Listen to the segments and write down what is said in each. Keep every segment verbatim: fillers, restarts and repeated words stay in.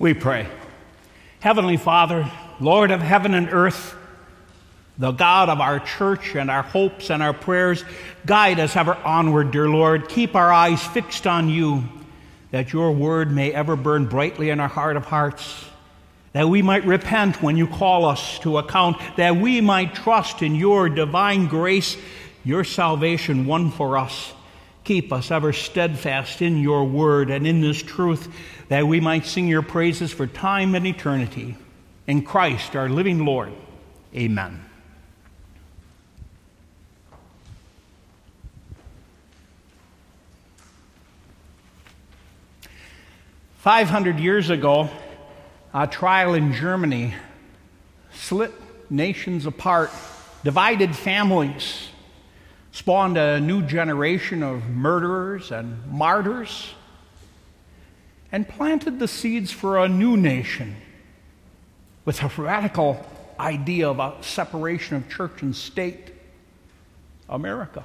We pray. Heavenly Father, Lord of heaven and earth, the God of our church and our hopes and our prayers, guide us ever onward, dear Lord. Keep our eyes fixed on you, that your word may ever burn brightly in our heart of hearts, that we might repent when you call us to account, that we might trust in your divine grace, your salvation won for us. Keep us ever steadfast in your word and in this truth, that we might sing your praises for time and eternity. In Christ, our living Lord. Amen. Five hundred years ago, a trial in Germany split nations apart, divided families, spawned a new generation of murderers and martyrs, and planted the seeds for a new nation with a radical idea of a separation of church and state, America.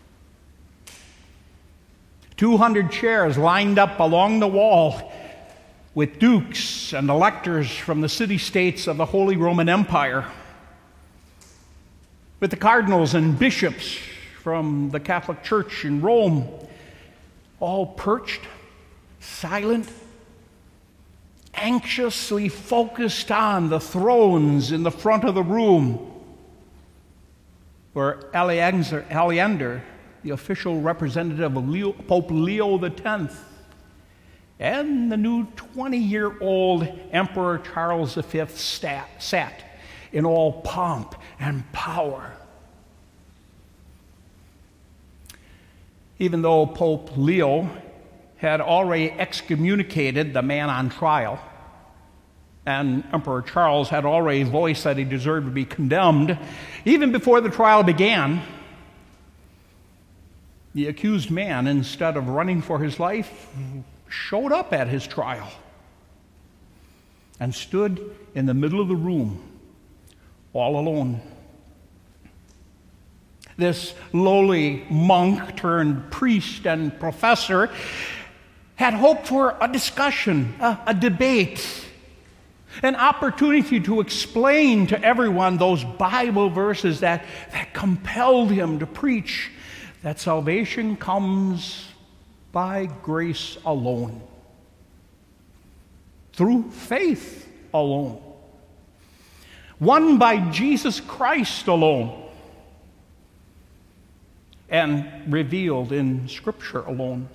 two hundred chairs lined up along the wall with dukes and electors from the city-states of the Holy Roman Empire, with the cardinals and bishops from the Catholic Church in Rome, all perched, silent, anxiously focused on the thrones in the front of the room, where Aleander, the official representative of Leo, Pope Leo the tenth, and the new twenty-year-old Emperor Charles the fifth sat, sat in all pomp and power. Even though Pope Leo had already excommunicated the man on trial, and Emperor Charles had already voiced that he deserved to be condemned, even before the trial began, the accused man, instead of running for his life, showed up at his trial and stood in the middle of the room, all alone. This lowly monk turned priest and professor had hoped for a discussion, a, a debate, an opportunity to explain to everyone those Bible verses that, that compelled him to preach that salvation comes by grace alone, through faith alone, won by Jesus Christ alone, and revealed in Scripture alone.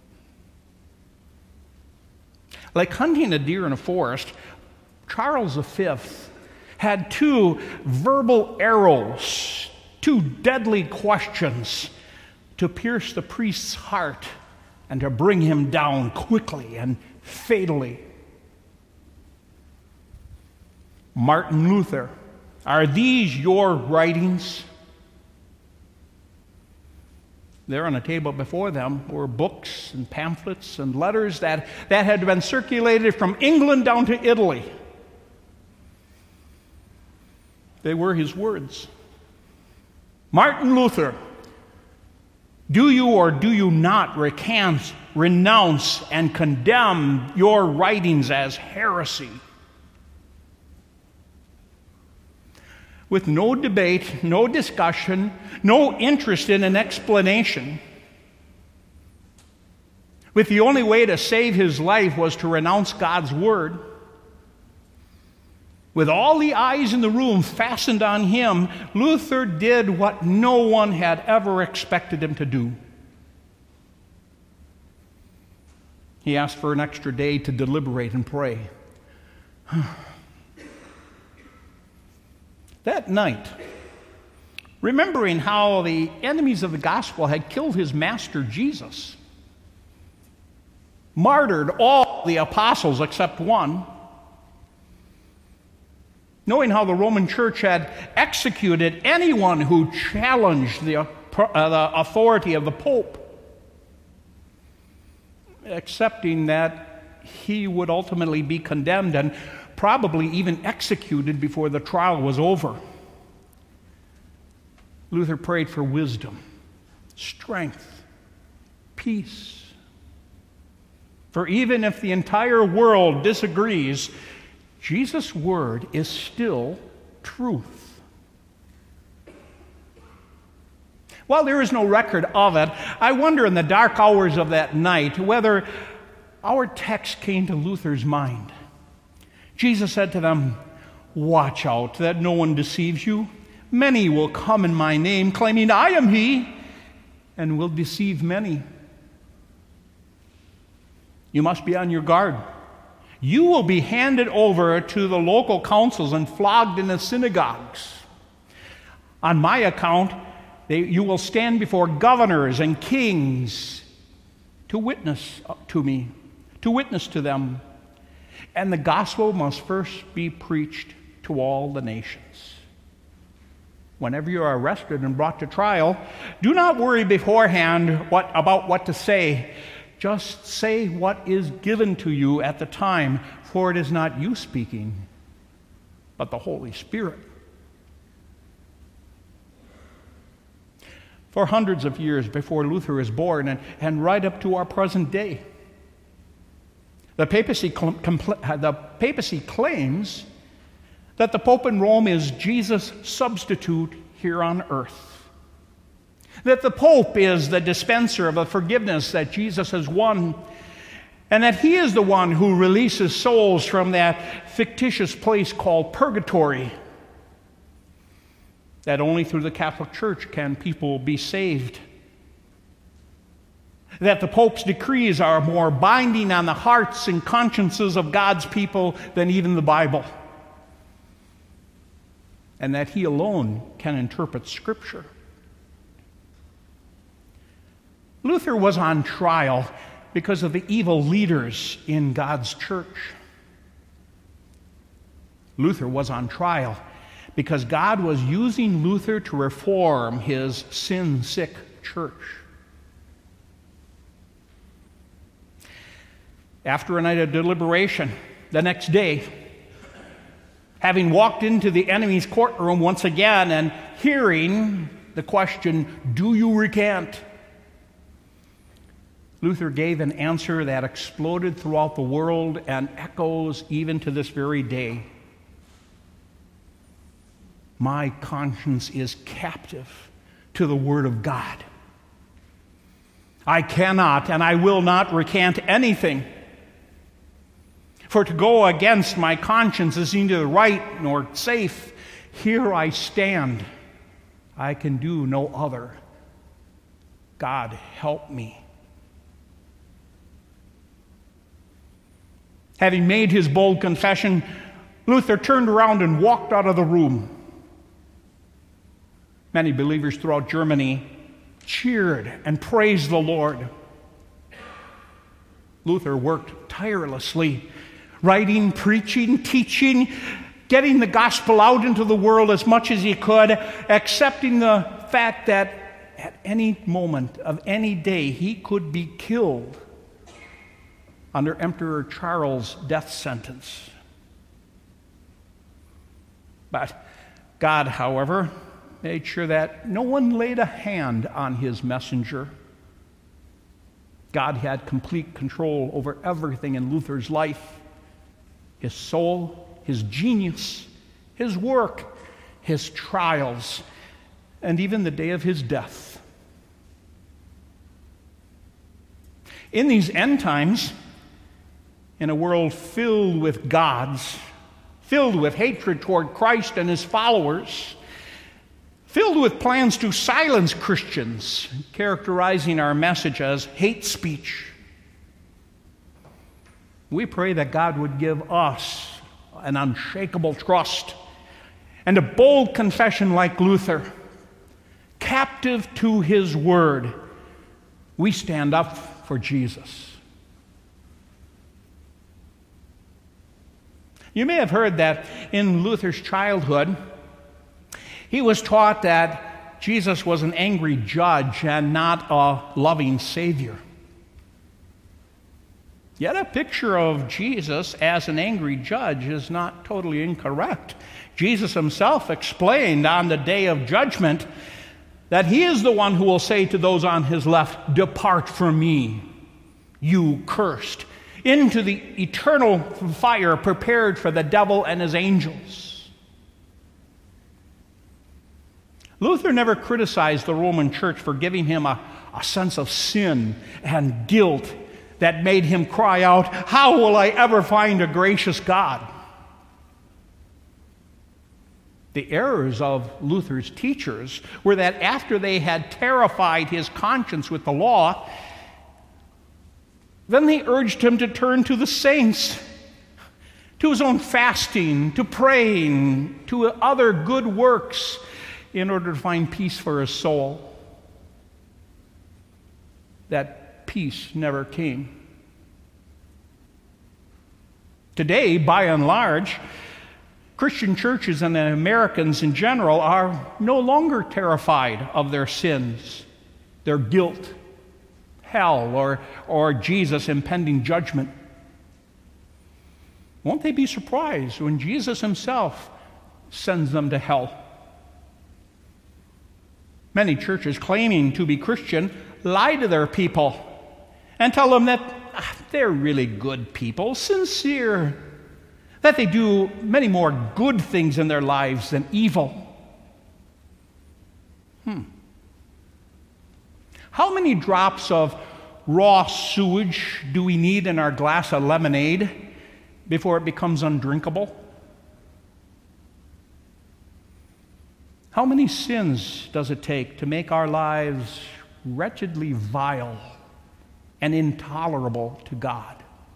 Like hunting a deer in a forest, Charles the fifth had two verbal arrows, two deadly questions to pierce the priest's heart and to bring him down quickly and fatally. Martin Luther, are these your writings? There on a table before them were books and pamphlets and letters that, that had been circulated from England down to Italy. They were his words. Martin Luther, do you or do you not recant, renounce, and condemn your writings as heresy? With no debate, no discussion, no interest in an explanation, with the only way to save his life was to renounce God's word, with all the eyes in the room fastened on him, Luther did what no one had ever expected him to do. He asked for an extra day to deliberate and pray. That night, remembering how the enemies of the gospel had killed his master Jesus, martyred all the apostles except one, knowing how the Roman Church had executed anyone who challenged the, uh, the authority of the Pope, accepting that he would ultimately be condemned and probably even executed before the trial was over, Luther prayed for wisdom, strength, peace, For even if the entire world disagrees, Jesus' word is still truth. While there is no record of it, I wonder in the dark hours of that night whether our text came to Luther's mind. Jesus said to them, "Watch out that no one deceives you. Many will come in my name, claiming I am he, and will deceive many. You must be on your guard. You will be handed over to the local councils and flogged in the synagogues. On my account, they, you will stand before governors and kings to witness to me, to witness to them. And the gospel must first be preached to all the nations. Whenever you are arrested and brought to trial, do not worry beforehand what, about what to say. Just say what is given to you at the time, for it is not you speaking, but the Holy Spirit." For hundreds of years before Luther was born, and, and right up to our present day, the papacy, compl- the papacy claims that the Pope in Rome is Jesus' substitute here on earth. That the Pope is the dispenser of the forgiveness that Jesus has won, and that he is the one who releases souls from that fictitious place called purgatory. That only through the Catholic Church can people be saved. That the Pope's decrees are more binding on the hearts and consciences of God's people than even the Bible. And that he alone can interpret Scripture. Luther was on trial because of the evil leaders in God's church. Luther was on trial because God was using Luther to reform his sin-sick church. After a night of deliberation, the next day, having walked into the enemy's courtroom once again and hearing the question, "Do you recant?" Luther gave an answer that exploded throughout the world and echoes even to this very day. My conscience is captive to the Word of God. I cannot and I will not recant anything. For to go against my conscience is neither right nor safe. Here I stand. I can do no other. God, help me. Having made his bold confession, Luther turned around and walked out of the room. Many believers throughout Germany cheered and praised the Lord. Luther worked tirelessly, writing, preaching, teaching, getting the gospel out into the world as much as he could, accepting the fact that at any moment of any day he could be killed under Emperor Charles' death sentence. But God, however, made sure that no one laid a hand on his messenger. God had complete control over everything in Luther's life: his soul, his genius, his work, his trials, and even the day of his death. In these end times, in a world filled with gods, filled with hatred toward Christ and his followers, filled with plans to silence Christians, characterizing our message as hate speech, we pray that God would give us an unshakable trust and a bold confession like Luther. Captive to his word, we stand up for Jesus. You may have heard that in Luther's childhood, he was taught that Jesus was an angry judge and not a loving Savior. Yet a picture of Jesus as an angry judge is not totally incorrect. Jesus himself explained on the day of judgment that he is the one who will say to those on his left, "Depart from me, you cursed, into the eternal fire prepared for the devil and his angels. Luther never criticized the Roman Church for giving him a, a sense of sin and guilt that made him cry out, "How will I ever find a gracious God?" The errors of Luther's teachers were that after they had terrified his conscience with the law, then they urged him to turn to the saints, to his own fasting, to praying, to other good works in order to find peace for his soul. That peace never came. Today, by and large, Christian churches and Americans in general are no longer terrified of their sins, their guilt, hell, or, or Jesus' impending judgment. Won't they be surprised when Jesus himself sends them to hell? Many churches claiming to be Christian lie to their people and tell them that ah, they're really good people, sincere, that they do many more good things in their lives than evil. Hmm. How many drops of raw sewage do we need in our glass of lemonade before it becomes undrinkable? How many sins does it take to make our lives wretchedly vile and intolerable to God?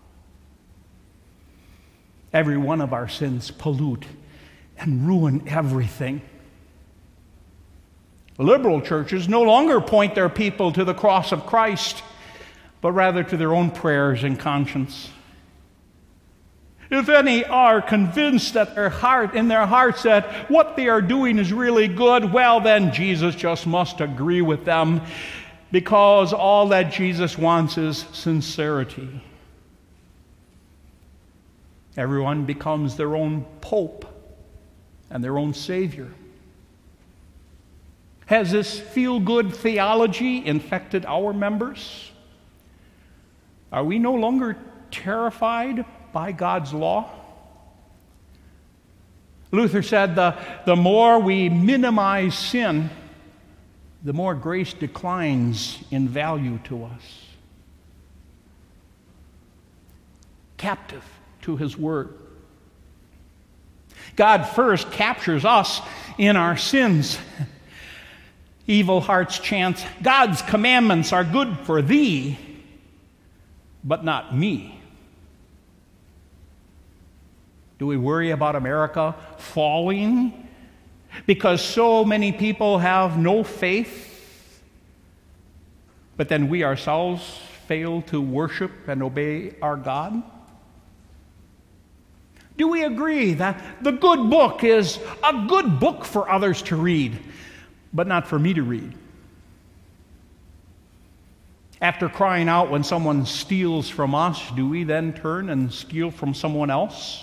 Every one of our sins pollute and ruin everything. Liberal churches no longer point their people to the cross of Christ, but rather to their own prayers and conscience. If any are convinced that their heart, in their hearts that what they are doing is really good, well then Jesus just must agree with them, because all that Jesus wants is sincerity. Everyone becomes their own pope and their own savior. Has this feel-good theology infected our members? Are we no longer terrified by God's law? Luther said the, the more we minimize sin, the more grace declines in value to us. Captive to his word. God first captures us in our sins. Evil hearts chant, "God's commandments are good for thee, but not me." Do we worry about America falling because so many people have no faith, but then we ourselves fail to worship and obey our God? Do we agree that the good book is a good book for others to read, but not for me to read? After crying out when someone steals from us, do we then turn and steal from someone else?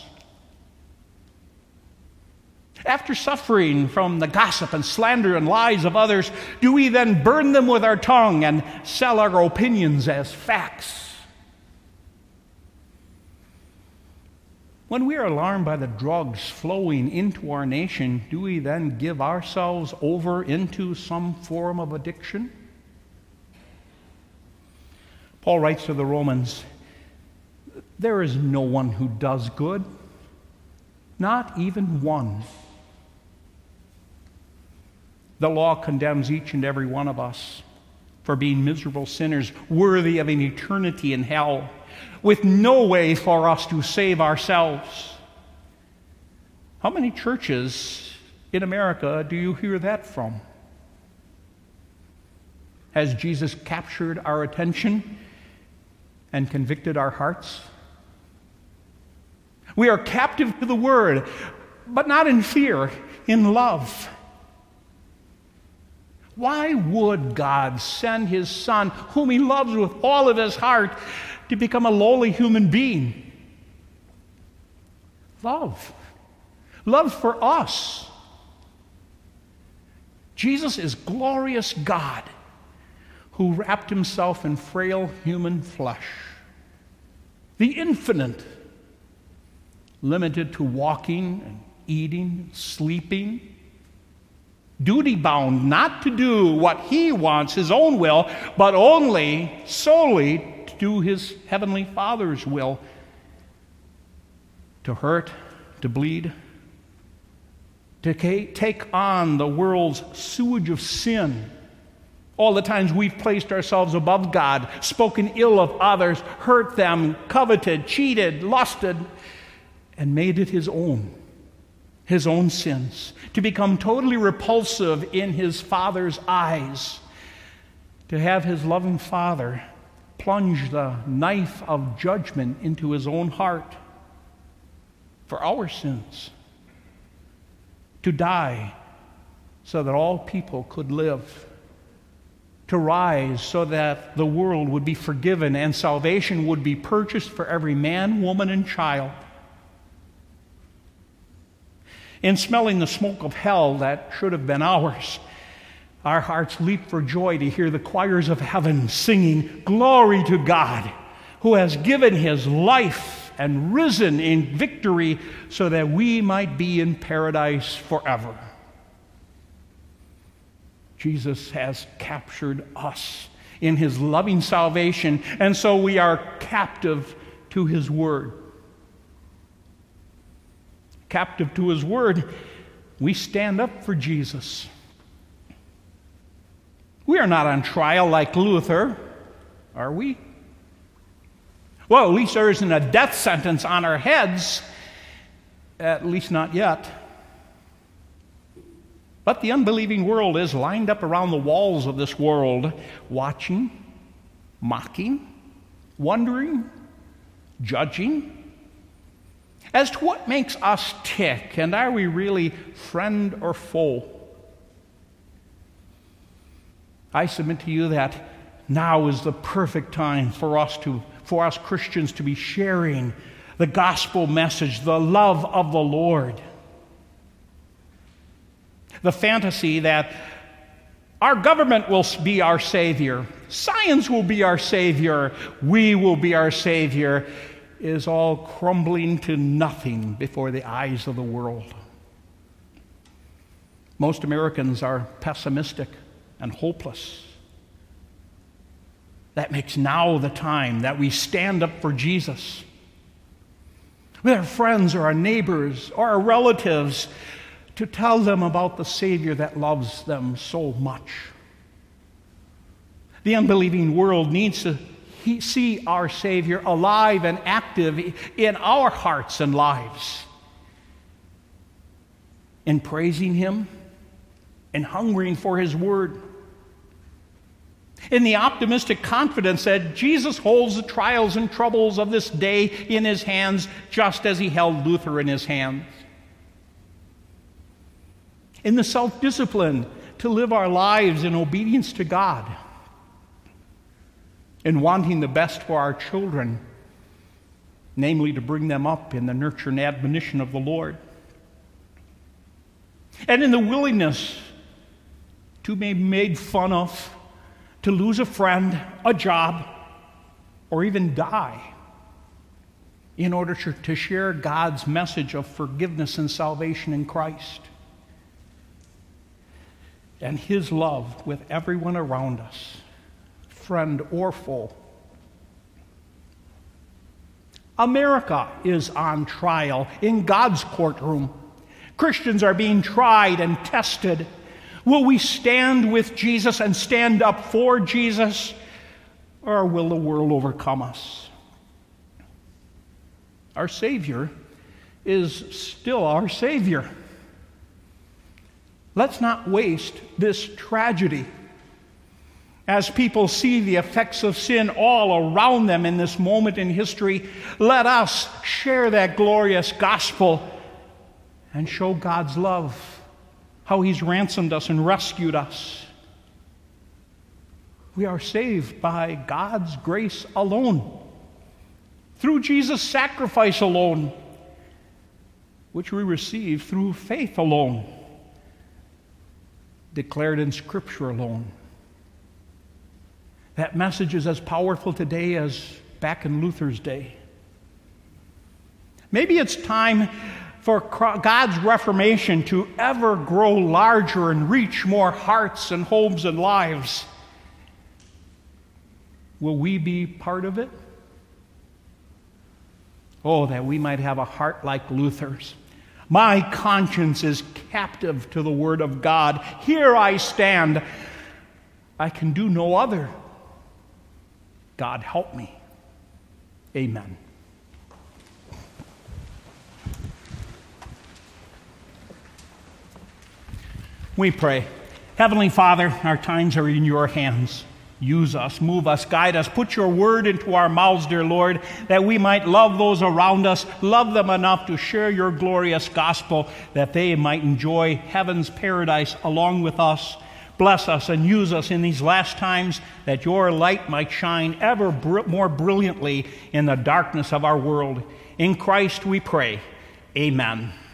After suffering from the gossip and slander and lies of others, do we then burn them with our tongue and sell our opinions as facts? When we are alarmed by the drugs flowing into our nation, do we then give ourselves over into some form of addiction? Paul writes to the Romans, "There is no one who does good, not even one." The law condemns each and every one of us for being miserable sinners, worthy of an eternity in hell, with no way for us to save ourselves. How many churches in America do you hear that from? Has Jesus captured our attention and convicted our hearts? We are captive to the Word, but not in fear, in love. Why would God send His Son, whom He loves with all of His heart, to become a lowly human being? Love. Love for us. Jesus is glorious God who wrapped Himself in frail human flesh. the infinite, limited to walking and eating, sleeping, duty-bound not to do what he wants, his own will, but only solely to do his heavenly Father's will, to hurt, to bleed, to take on the world's sewage of sin. All the times we've placed ourselves above God, spoken ill of others, hurt them, coveted, cheated, lusted, and made it his own, his own sins, to become totally repulsive in his Father's eyes, to have his loving Father plunge the knife of judgment into his own heart for our sins, to die so that all people could live, to rise so that the world would be forgiven and salvation would be purchased for every man, woman, and child. In smelling the smoke of hell that should have been ours, our hearts leap for joy to hear the choirs of heaven singing, "Glory to God, who has given his life and risen in victory so that we might be in paradise forever." Jesus has captured us in his loving salvation, and so we are captive to his word. Captive to his word, we stand up for Jesus. We are not on trial like Luther, are we? Well, at least there isn't a death sentence on our heads, at least not yet. But the unbelieving world is lined up around the walls of this world, watching, mocking, wondering, judging, as to what makes us tick, and are we really friend or foe? I submit to you that now is the perfect time for us to, for us Christians to be sharing the gospel message, the love of the Lord. The fantasy that our government will be our Savior, science will be our Savior, we will be our Savior, is all crumbling to nothing before the eyes of the world. Most Americans are pessimistic and hopeless. That makes now the time that we stand up for Jesus. With our friends or our neighbors or our relatives, to tell them about the Savior that loves them so much. The unbelieving world needs to he, see our Savior alive and active in our hearts and lives, in praising him and hungering for his word, in the optimistic confidence that Jesus holds the trials and troubles of this day in his hands, just as he held Luther in his hands. In the self-discipline to live our lives in obedience to God, in wanting the best for our children, namely to bring them up in the nurture and admonition of the Lord, and in the willingness to be made fun of, to lose a friend, a job, or even die in order to, to share God's message of forgiveness and salvation in Christ and his love with everyone around us, friend or foe. America is on trial in God's courtroom. Christians are being tried and tested. Will we stand with Jesus and stand up for Jesus, or will the world overcome us? Our Savior is still our Savior. Let's not waste this tragedy. As people see the effects of sin all around them in this moment in history, let us share that glorious gospel and show God's love, how he's ransomed us and rescued us. We are saved by God's grace alone, through Jesus' sacrifice alone, which we receive through faith alone, declared in Scripture alone. That message is as powerful today as back in Luther's day. Maybe it's time for God's Reformation to ever grow larger and reach more hearts and homes and lives. Will we be part of it? Oh, that we might have a heart like Luther's. My conscience is captive to the Word of God. Here I stand. I can do no other. God help me. Amen. We pray. Heavenly Father, our times are in your hands. Use us, move us, guide us. Put your word into our mouths, dear Lord, that we might love those around us, love them enough to share your glorious gospel, that they might enjoy heaven's paradise along with us. Bless us and use us in these last times, that your light might shine ever br- more brilliantly in the darkness of our world. In Christ we pray. Amen.